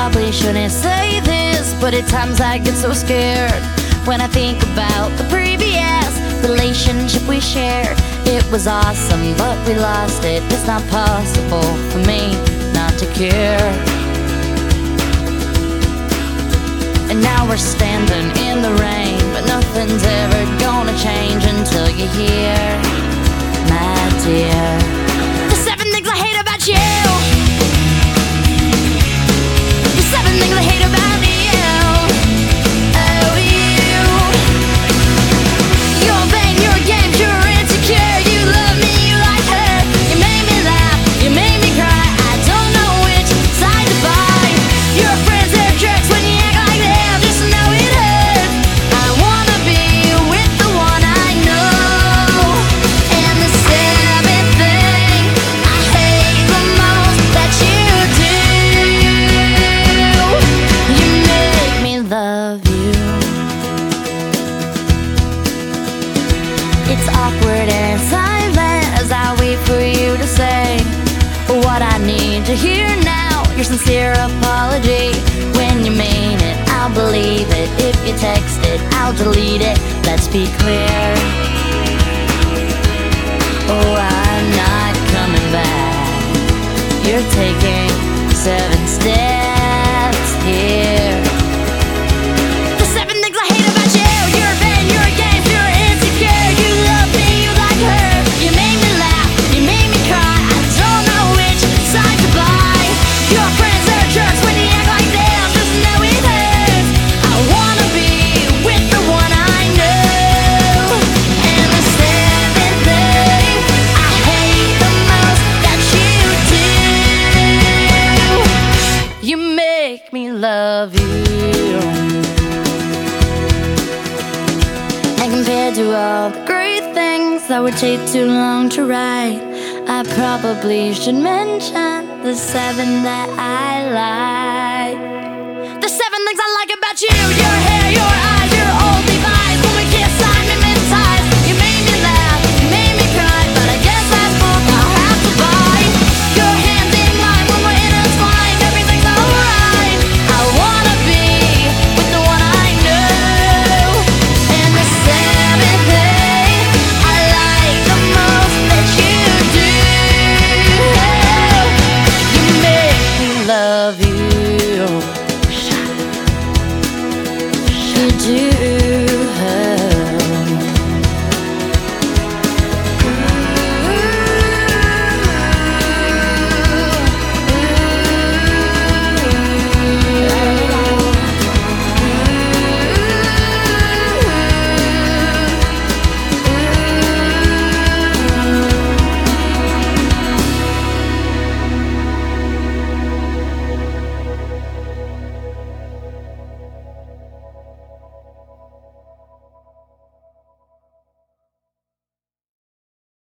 probably shouldn't say this, but at times I get so scared when I think about the previous relationship we shared. It was awesome, but we lost it. It's not possible for me not to care. And now we're standing in the rain, but nothing's ever gonna change until you're here, my dear. The 7 things I hate about you. The 7 things I hate about you. Oh, you. You're vain, you're games, you're insecure. You love me, you like her. You made me laugh, you made me cry. I don't know which side to buy. Your friends, they're jerks when you act like them. Just know it hurts. I wanna be with the one I know. And the 7th thing I hate the most that you do, you make me love you. It's awkward and silent as I wait for you to say what I need to hear now. Your sincere apology. When you mean it, I'll believe it. If you text it, I'll delete it. Let's be clear. Oh, I'm not coming back. You're taking 7 steps here. The 7 things I hate about you. You're vain, you're games, you're insecure. You love me, you like her. You made me laugh, you made me cry. I don't know which side to buy. Your friends are jerks when you act like them. Just know it hurts. I wanna be with the one I know. And the 7th thing I hate the most that you do, you make me love you. And compared to all the great things that would take too long to write, I probably should mention the 7 that I like. The 7 things I like about you. Your hair, your eyes, your old Levi's. When we kiss, I hypnotize. You made me laugh, you made me cry, but I guess that's book I'll have to buy. Your hands in mine when we're intertwined. Everything's alright. I wanna be with the one I know. And the 7th thing I like the most that you do, you make me love you. You do.